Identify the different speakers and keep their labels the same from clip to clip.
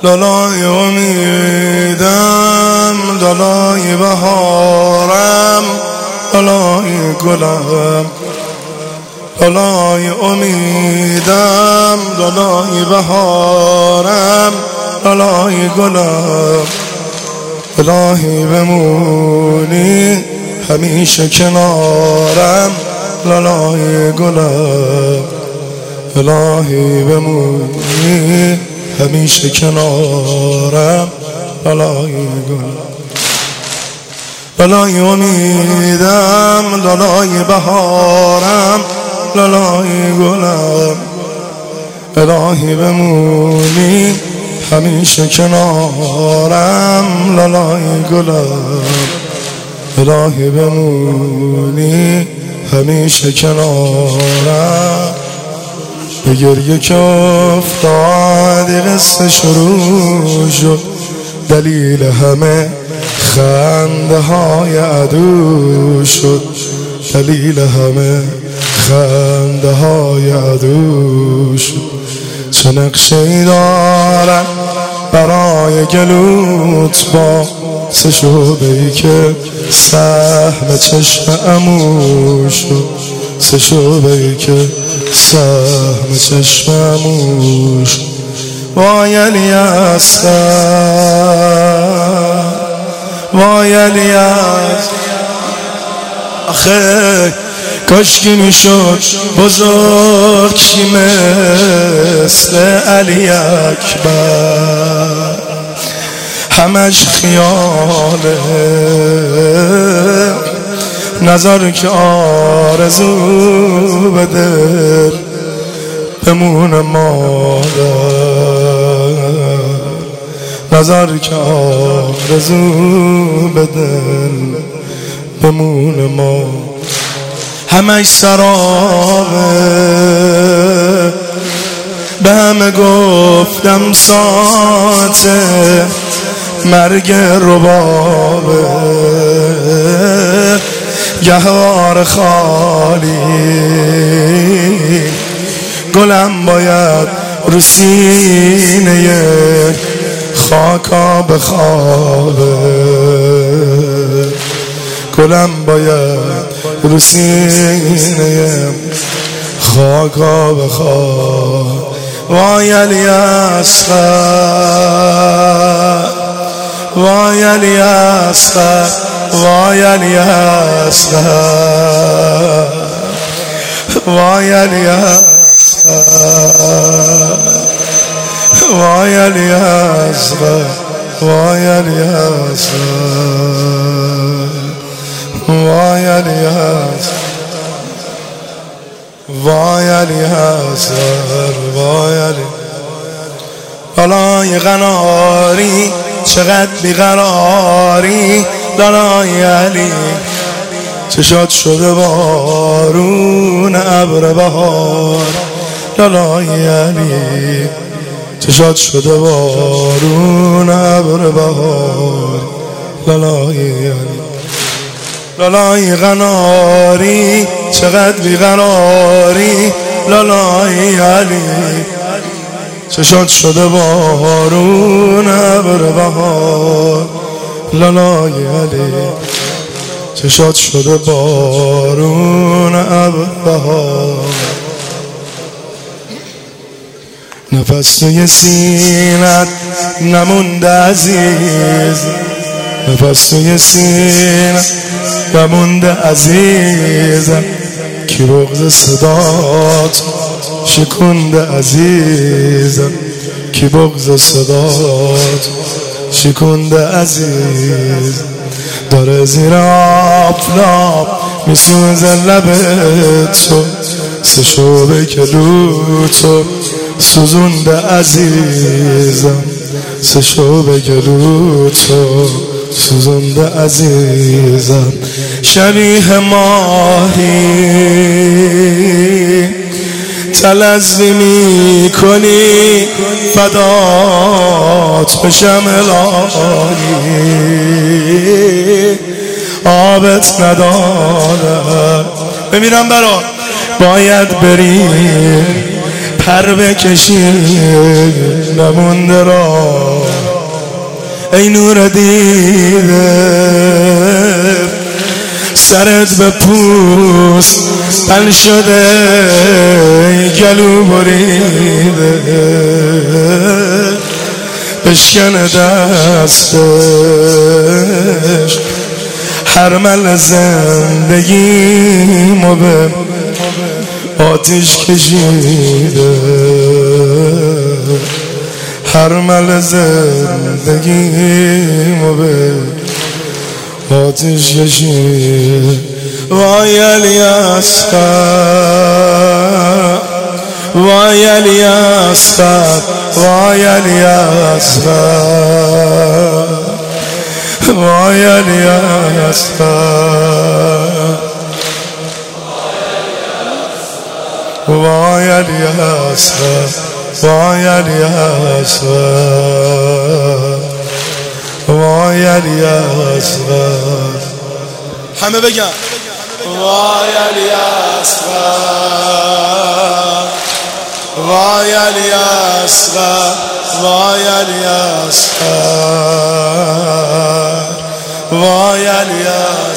Speaker 1: لالای امیدم، لالای بهارم، لالای گلم. لالای امیدم، لالای بهارم، لالای گلم. الهی بمونی همیشه کنارم، لالای گلم. الهی بمونی همیشه کنارم، لالای گلم. لالای امیدم، لالای بهارم، لالای گلم. الهی بمونی همیشه کنارم، لالای گلم. الهی بمونی همیشه کنارم. به گریه که افتادی قصه شروع شد، دلیل همه خنده های عدو شد. دلیل همه خنده های عدو شد. چه نقشه‌ای دارن برای گلوت با سه شعبه‌ای که سهم چشم عمو شد. سه شعبه‌ای که سهم چشم عمو شد. وای علی اصغر، وای علی اصغر. آخه کاشکی میشد بزرگ چی مثل علی اکبر. همش خیاله، نظر که آرزو به دل بمونه مادر. نظر که آرزو به دل بمونه مادر. همش سرابه، به همه گفتم ساعته مرگ ربابه. گهوار خالی گلم باید رو سینه خاکا بخوابه. گلم باید رو سینه خاکا بخواب. وای علی اصغر، وای علی اصغر، وای علی اصغر، وای علی اصغر، وای علی اصغر، وای علی اصغر، وای علی اصغر، وای علی اصغر، وای علی. لالای قناری چقدر بیقراری، لالای علی چشات شده بارون ابر بهار. لالای علی چشات شده بارون ابر بهار. لالای علی. لالای قناری چقدر بیقراری، لالای علی چشات شده بارون ابر بهار. لالای علی چشات شده بارون ابر بهار. نفس توی سینت نمونده عزیز، نفس توی سینت نمونده عزیزم. کی بغض صدات شکونده عزیزم، کی بغض صدات شکونده عزیز. داره زیر آفتاب میسوزه لبت تو، سه شعبه گلوتو سوزونده عزیزم. سه شعبه گلوتو سوزونده عزیزم. شبیه ماهی تلظی میکنی، فدات بشم الهی. آبت نداره بمیرم برات، باید بری پر بکشید نمونده را ای نور دیده سرت به پوست تن شده گلو بریده بشکنه دستش هر مل زندگیمو به آتیش کشیده هر مل زندگیمو به آتیش کشیده وای علی اصغر وای علی اصغر وای علی اصغر وای علی اصغر وای علی اصغر وای علی اصغر وای علی اصغر همه بگن وای علی اصغر وای علی اصغر وای علی اصغر وای علی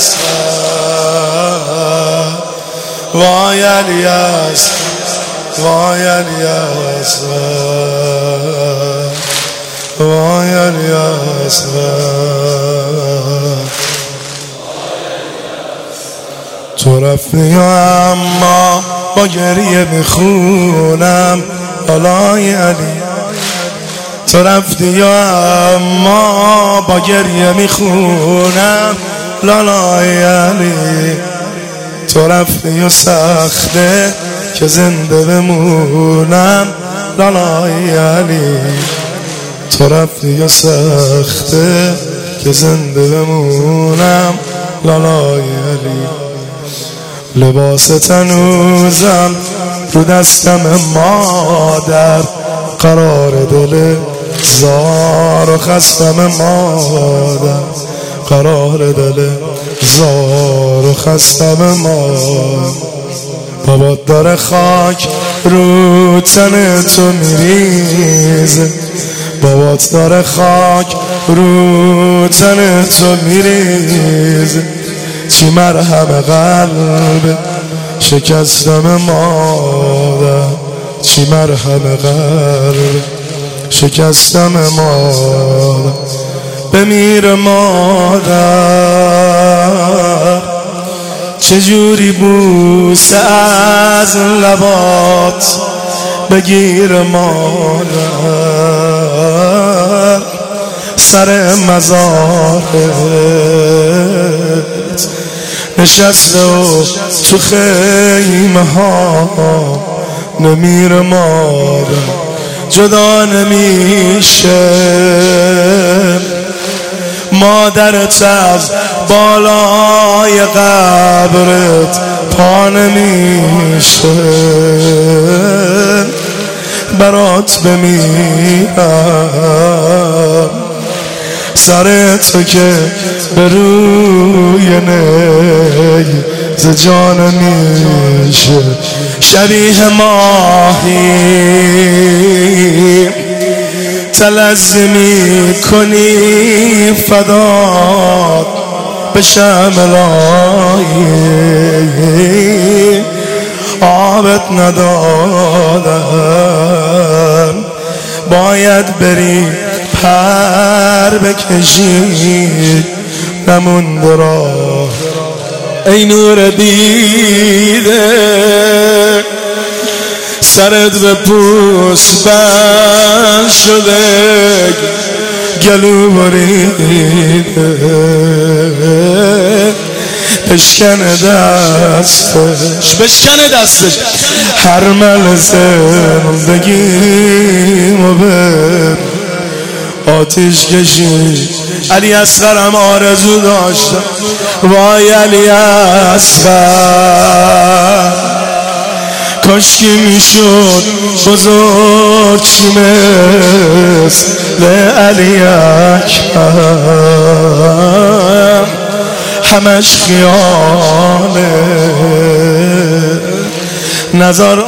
Speaker 1: اصغر وای علی اصغر وای علی اصغر وای علی اصغر تو رفتی اما با گریه میخونم لالای علی تو رفتی اما با گریه میخونم لالای علی تو رفتی و سخته که زنده بمونم لالای علی تو رفتی و سخته که زنده بمونم لالای علی لباس تنوزم رو دستم مادر قرار دل زار و خستم مادر قرار دل زار و خستم مادر بابات داره خاک رو تن تو میریزه بابات داره خاک رو تن تو میریزه چی مرهم قلب شکستم مادر چی مرهم قلب شکستم مادر بمیر مادر چجوری بوسه از لبات بگیر مادر سر مزارت نشسته و تو خیمه ها نمیر مادر جدا نمیشه مادرت از بالای قبرت پا نمیشه برات بمیرم سر تو که به روی نی ز جان میشه شبیه ماهی تلزمی کنی فدات بشم الهی آبت ندادم باید بری پر بکشید نمونده راه ای نور دیده سرت به پوست بند شده گلو بریده بشکنه دستش هر مل زندگیمو به آتیش کشید علی اصغر هم آرزو داشتم وای علی اصغر کاشکی میشد بزرگ چی مثل علی اکبر همش خیاله نظر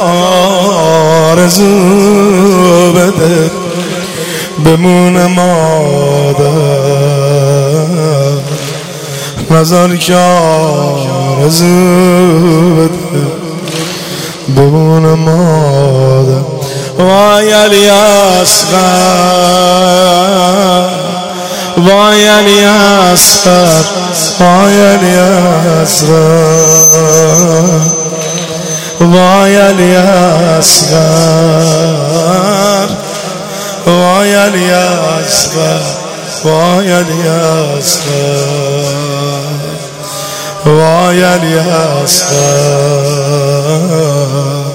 Speaker 1: آرزو بده بمونه مادر، نظر که آرزو بده بمونه مادر. وای علی اصغر، وای علی اصغر، وای علی اصغر، وای علی اصغر، وای علی اصغر، وای علی اصغر، وای علی اصغر.